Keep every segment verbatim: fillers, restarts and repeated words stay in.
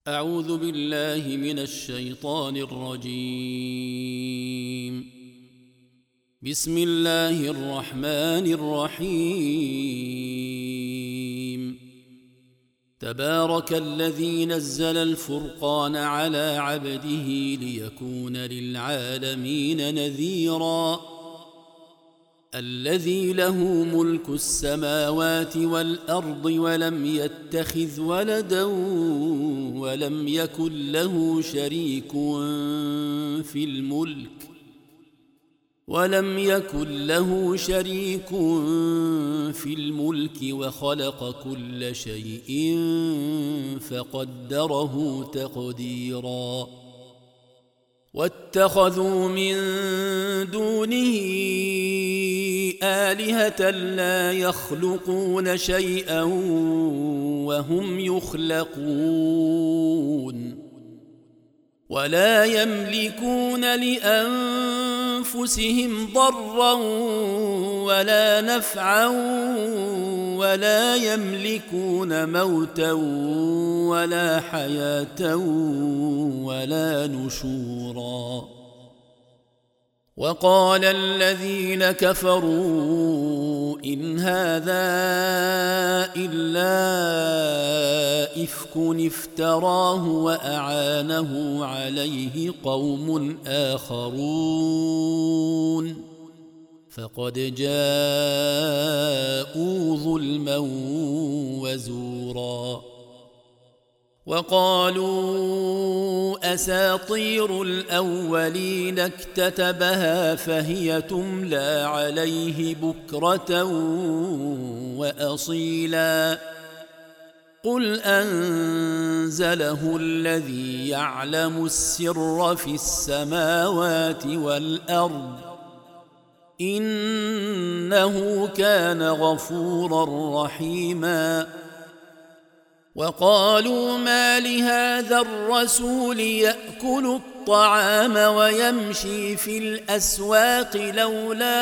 أعوذ بالله من الشيطان الرجيم. بسم الله الرحمن الرحيم. تبارك الذي نزل الفرقان على عبده ليكون للعالمين نذيرا. الذي له ملك السماوات والأرض ولم يتخذ ولدا ولم يكن له شريك في الملك ولم يكن له شريك في الملك وخلق كل شيء فقدره تقديرا. واتخذوا من دونه آلهة لا يخلقون شيئا وهم يخلقون ولا يملكون لأنفسهم ضرا ولا نفعا ولا يملكون موتا ولا حياة ولا نشورا. وقال الذين كفروا إن هذا إلا إفك افتراه وأعانه عليه قوم آخرون فقد جاءوا ظلما وزورا. وقالوا أساطير الأولين اكتتبها فهي تملى عليه بكرة وأصيلا. قل أنزله الذي يعلم السر في السماوات والأرض إنه كان غفورا رحيما. وقالوا ما لهذا الرسول يأكل الطعام ويمشي في الأسواق لولا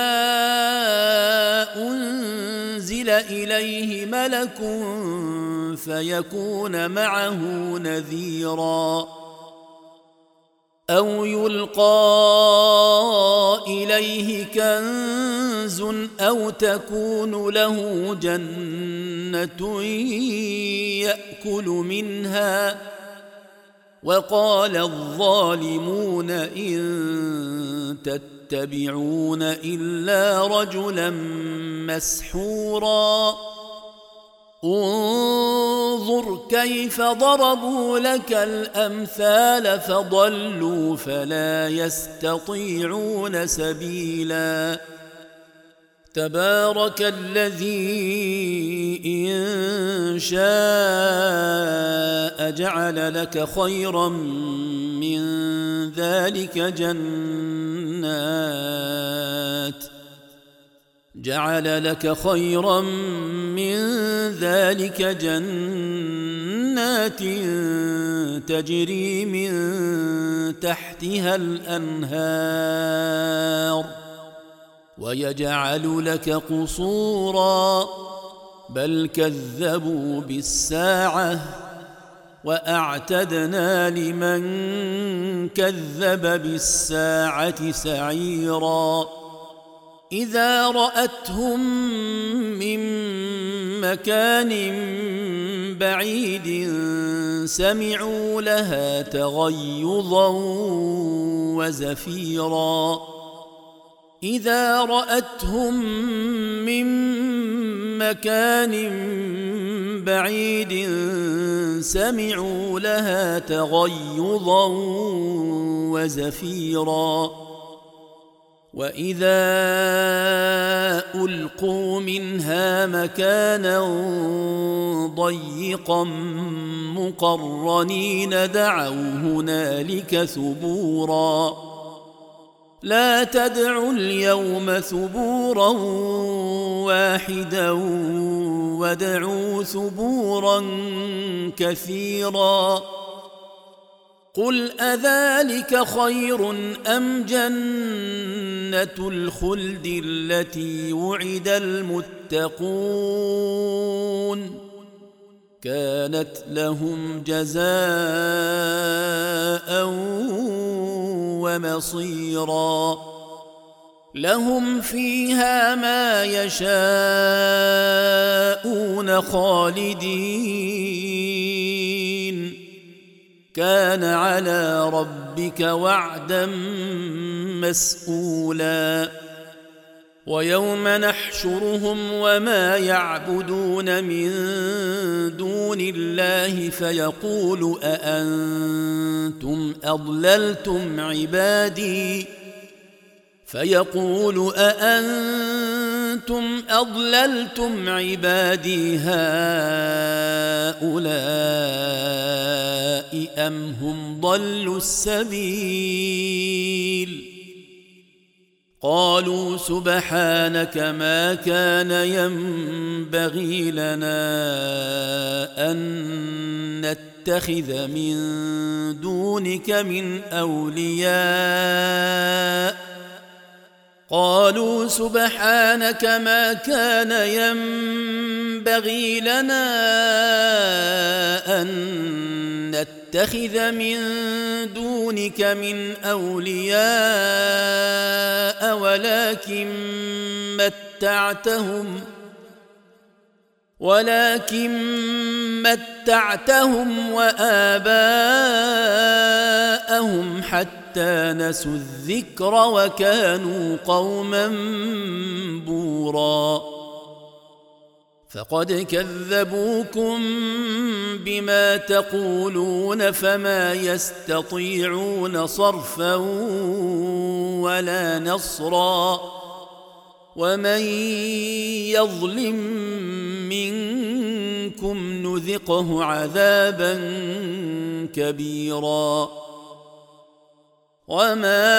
أنزل إليه ملك فيكون معه نذيرا أو يلقى إليه كنز أو تكون له جنة يأكل منها. وقال الظالمون إن تتبعون إلا رجلا مسحورا. انظر كيف ضربوا لك الأمثال فضلوا فلا يستطيعون سبيلا. تبارك الذي إن شاء جعل لك خيرا من ذلك جنات جعل لك خيرا من ذلك جنات تجري من تحتها الأنهار ويجعل لك قصورا بل كذبوا بالساعة وأعتدنا لمن كذب بالساعة سعيرا. إذا رأتهم من مكان بعيد سمعوا لها تغيظا وزفيرا. إذا رأتهم من مكان بعيد سمعوا لها تغيظا وزفيرا. وإذا ألقوا منها مكانا ضيقا مقرنين دعوا هنالك ثبورا. لا تدعوا اليوم ثبورا واحدا وادعوا ثبورا كثيرا. قل أذلك خير أم جنة الخلد التي وعد المتقون كانت لهم جزاء ومصيرا لهم فيها ما يشاءون خالدين كان على ربك وعدا مسئولا ويوم نحشرهم وما يعبدون من دون الله فيقول أأنتم أضللتم عبادي فيقول أأنتم أضللتم عبادي هؤلاء أم هم ضلوا السبيل قالوا سبحانك ما كان ينبغي لنا أن نتخذ من دونك من أولياء قالوا سبحانك ما كان ينبغي لنا أن نتخذ من دونك من أولياء ولكن متعتهم ولكن متعتهم وآباءهم حتى نسوا الذكر وكانوا قوما بورا فقد كذبوكم بما تقولون فما يستطيعون صرفا ولا نصرا ومن يظلم منكم نذقه عذابا كبيرا وما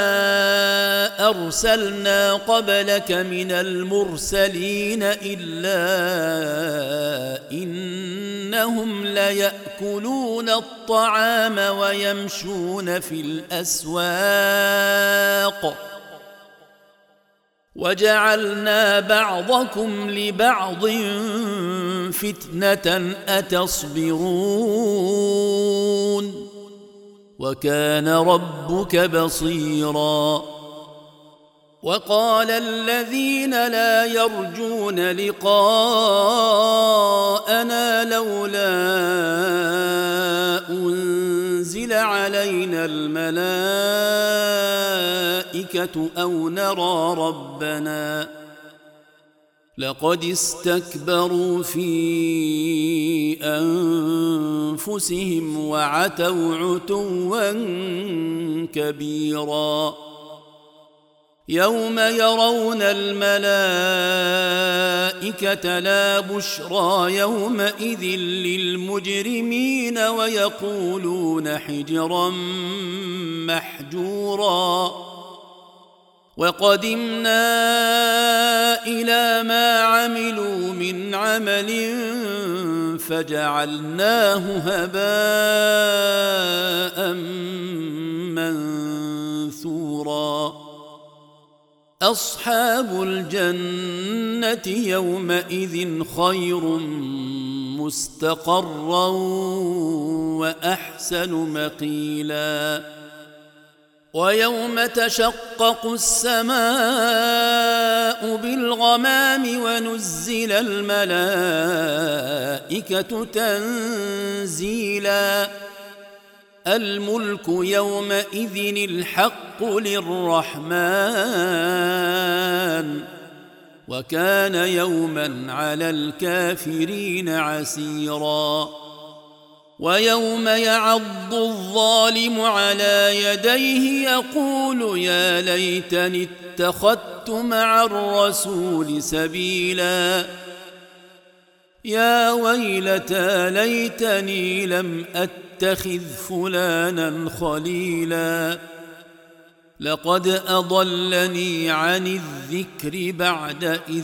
أرسلنا قبلك من المرسلين إلا إنهم ليأكلون الطعام ويمشون في الأسواق وجعلنا بعضكم لبعض فتنة أتصبرون وكان ربك بصيرا وقال الذين لا يرجون لقاءنا لولا أنزل علينا الملائكة أو نرى ربنا لقد استكبروا في أنفسهم وعتوا عتوا كبيرا يوم يرون الملائكة لا بشرى يومئذ للمجرمين ويقولون حجرا محجورا وقدمنا إلى ما عملوا من عمل فجعلناه هباء منثورا أصحاب الجنة يومئذ خير مستقرا وأحسن مقيلا ويوم تشقق السماء بالغمام ونزل الملائكة تنزيلا الملك يومئذ الحق للرحمن وكان يوما على الكافرين عسيرا ويوم يعض الظالم على يديه يقول يا ليتني اتخذت مع الرسول سبيلا يا ويلتى ليتني لم أتخذ فلانا خليلا لقد أضلني عن الذكر بعد إذ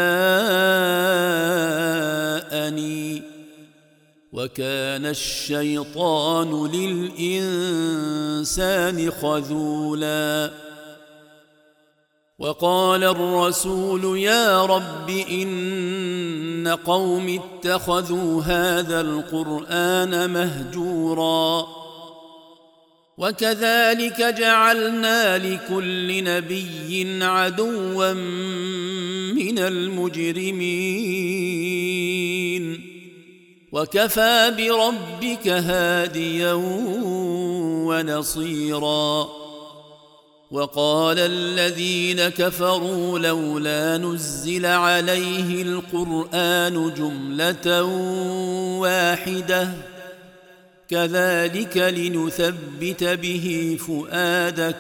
جاءني وكان الشيطان للإنسان خذولا وقال الرسول يا رب إن قوم اتخذوا هذا القرآن مهجورا وكذلك جعلنا لكل نبي عدوا من المجرمين وكفى بربك هاديا ونصيرا وقال الذين كفروا لولا نزل عليه القرآن جملة واحدة كذلك لنثبت به فؤادك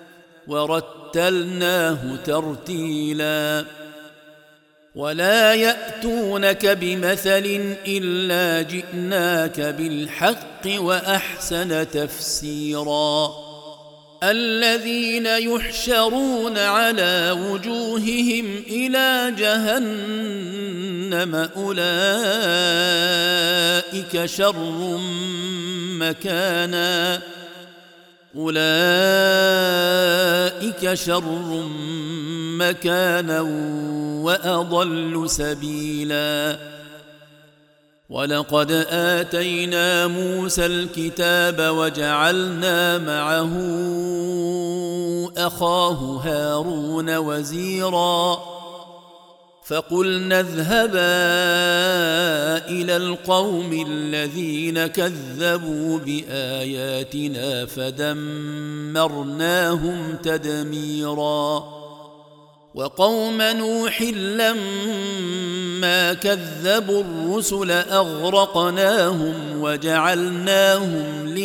ورتلناه ترتيلا ولا يأتونك بمثل إلا جئناك بالحق وأحسن تفسيرا الذين يحشرون على وجوههم إلى جهنم أولئك شر مكانا أولئك شر مكانا وأضل سبيلا ولقد آتينا موسى الكتاب وجعلنا معه أخاه هارون وزيرا فقلنا اذهبا إلى القوم الذين كذبوا بآياتنا فدمرناهم تدميرا وقوم نوح لما كذبوا الرسل أغرقناهم وجعلناهم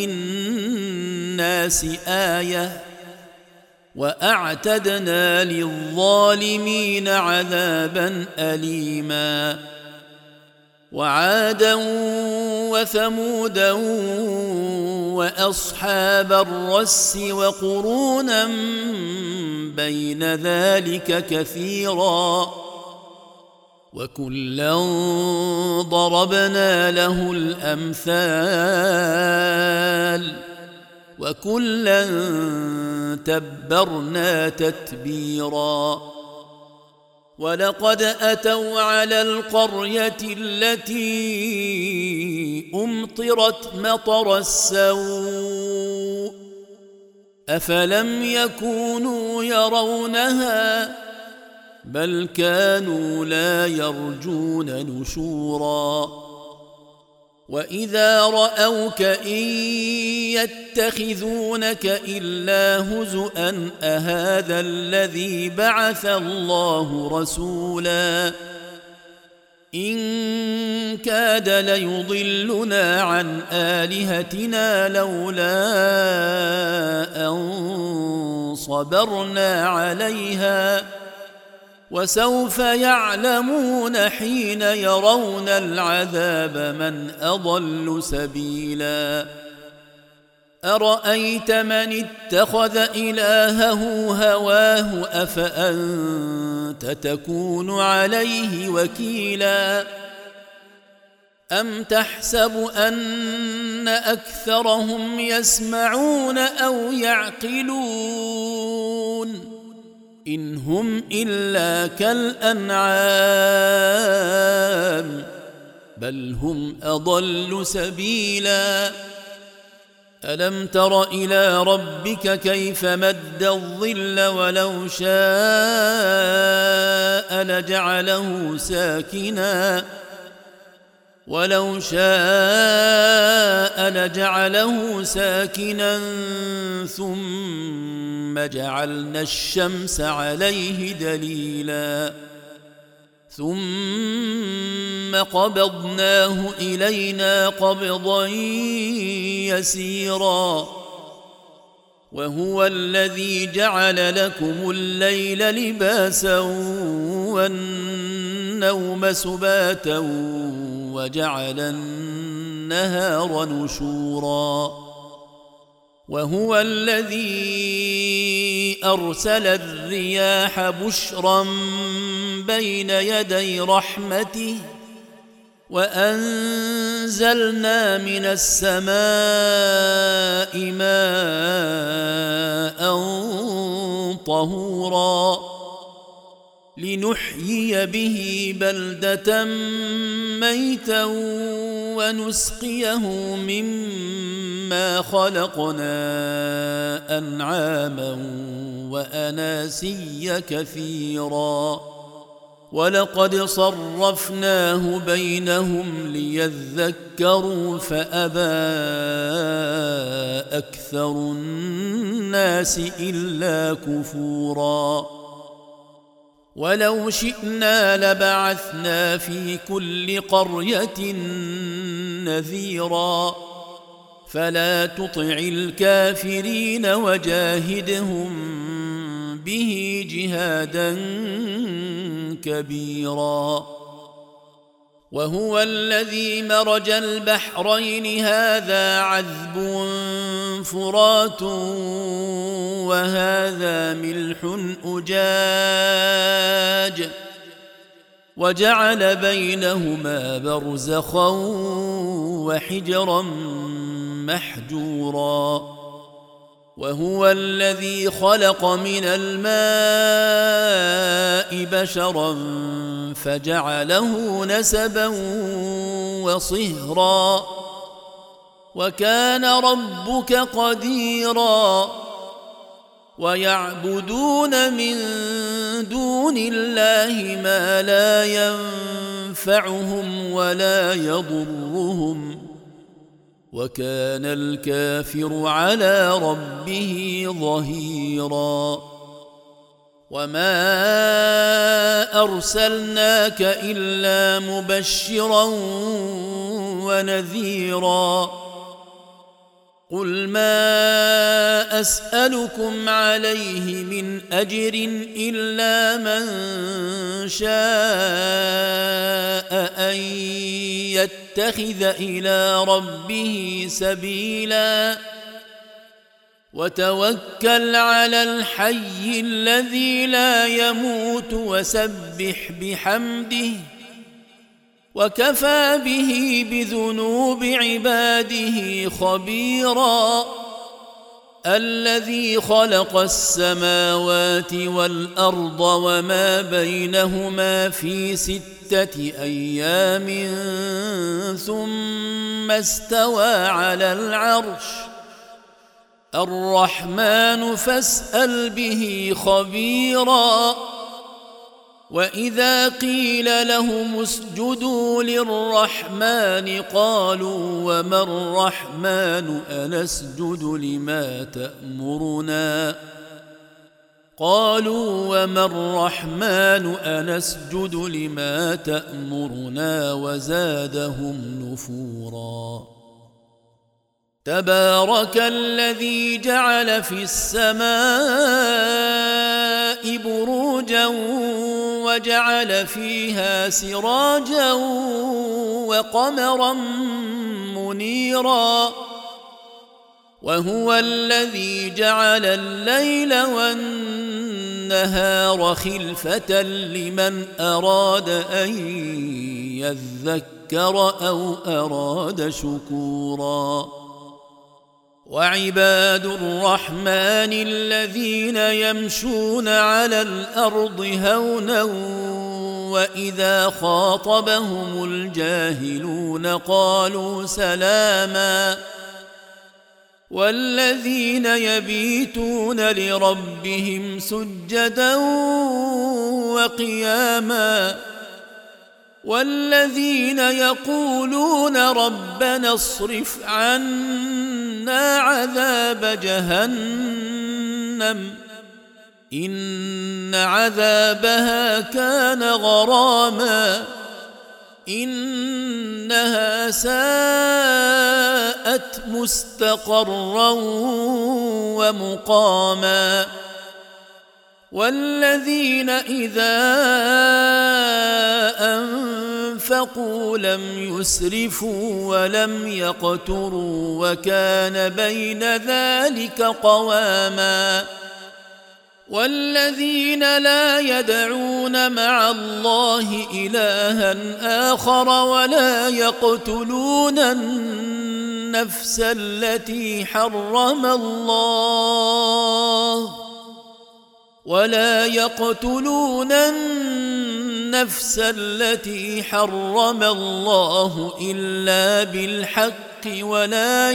للناس آية وأعتدنا للظالمين عذابا أليما وعادا وثمودا وأصحاب الرس وقرونا بين ذلك كثيرا وكلا ضربنا له الأمثال وكلا تبرنا تتبيرا ولقد أتوا على القرية التي أمطرت مطر السوء أفلم يكونوا يرونها بل كانوا لا يرجون نشورا وإذا رأوك إن يتخذونك إلا هزؤا أهذا الذي بعث الله رسولا إن كاد ليضلنا عن آلهتنا لولا أن صبرنا عليها وسوف يعلمون حين يرون العذاب من أضل سبيلا أرأيت من اتخذ إلهه هواه أفأنت تكون عليه وكيلا أم تحسب أن أكثرهم يسمعون أو يعقلون إن هم إلا كالأنعام بل هم أضل سبيلا ألم تر إلى ربك كيف مد الظل ولو شاء لجعله ساكنا ولو شاء لجعله ساكنا ثم جعلنا الشمس عليه دليلا ثم قبضناه إلينا قبضا يسيرا وهو الذي جعل لكم الليل لباسا والنوم سباتا وجعل النهار نشورا وهو الذي أرسل الرياح بشرا بين يدي رحمته وأنزلنا من السماء ماء طهورا لنحيي به بلدة ميتا ونسقيه مما خلقنا أنعاما وأناسيا كثيرا ولقد صرفناه بينهم ليذكروا فأبى أكثر الناس إلا كفورا ولو شئنا لبعثنا في كل قرية نذيرا فلا تطع الكافرين وجاهدهم به جهادا كبيرا وهو الذي مرج البحرين هذا عذب فرات وهذا ملح أجاج وجعل بينهما برزخا وحجرا محجورا وهو الذي خلق من الماء بشرا فجعله نسبا وصهرا وكان ربك قديرا ويعبدون من دون الله ما لا ينفعهم ولا يضرهم وكان الكافر على ربه ظهيرا وما أرسلناك إلا مبشرا ونذيرا قل ما أسألكم عليه من أجر إلا من شاء أن يتخذ إلى ربه سبيلا وتوكل على الحي الذي لا يموت وسبح بحمده وكفى به بذنوب عباده خبيرا الذي خلق السماوات والأرض وما بينهما في ستة أيام ثم استوى على العرش الرحمن فاسأل به خبيرا وإذا قيل لهم اسجدوا للرحمن قالوا وما الرحمن أنسجد لما تأمرنا قالوا وما الرحمن أنسجد لما تأمرنا وزادهم نفورا تبارك الذي جعل في السماء بروجا وجعل فيها سراجا وقمرا منيرا وهو الذي جعل الليل والنهار خلفة لمن أراد أن يذكر أو أراد شكورا وعباد الرحمن الذين يمشون على الأرض هونا وإذا خاطبهم الجاهلون قالوا سلاما والذين يبيتون لربهم سجدا وقياما والذين يقولون ربنا اصرف عنا عذاب جهنم إن عذابها كان غراما إنها ساءت مستقرا ومقاما والذين إذا أنفقوا لم يسرفوا ولم يقتروا وكان بين ذلك قواما والذين لا يدعون مع الله إلها آخر ولا يقتلون النفس التي حرم الله ولا يقتلون النفس النفس التي حرم الله إلا بالحق ولا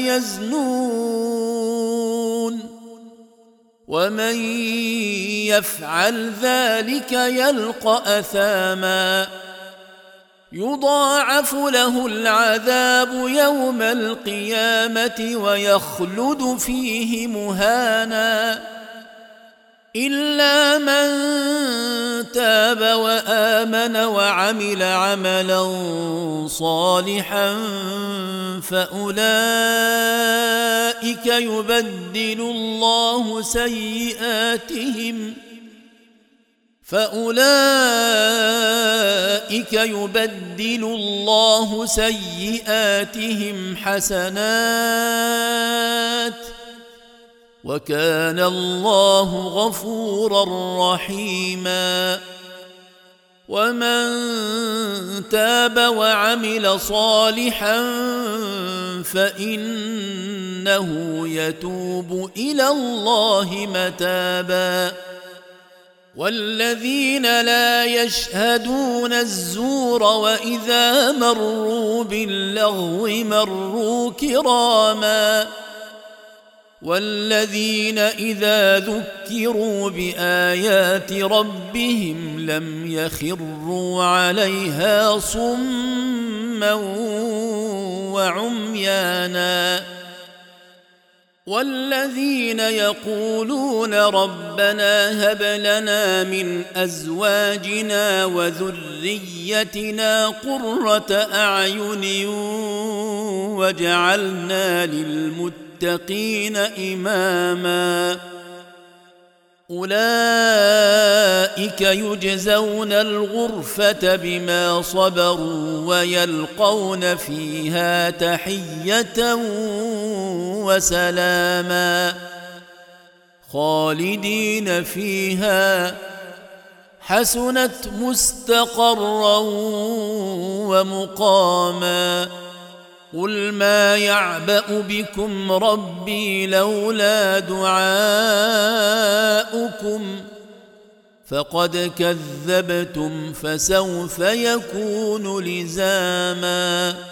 يزنون ومن يفعل ذلك يلقى أثاما يضاعف له العذاب يوم القيامة ويخلد فيه مهانا إلا من تاب وآمن وعمل عملا صالحا فأولئك يبدل الله سيئاتهم فأولئك يبدل الله سيئاتهم حسنات وكان الله غفورا رحيما ومن تاب وعمل صالحا فإنه يتوب إلى الله متابا والذين لا يشهدون الزور وإذا مروا باللغو مروا كراما والذين إذا ذكروا بآيات ربهم لم يخروا عليها صما وعميانا والذين يقولون ربنا هب لنا من أزواجنا وذريتنا قرة أعين واجعلنا للمتقين إماما أولئك يجزون الغرفة بما صبروا ويلقون فيها تحية وسلاما خالدين فيها حسنت مستقرا ومقاما قل ما يعبأ بكم ربي لولا دعاؤكم فقد كذبتم فسوف يكون لزاما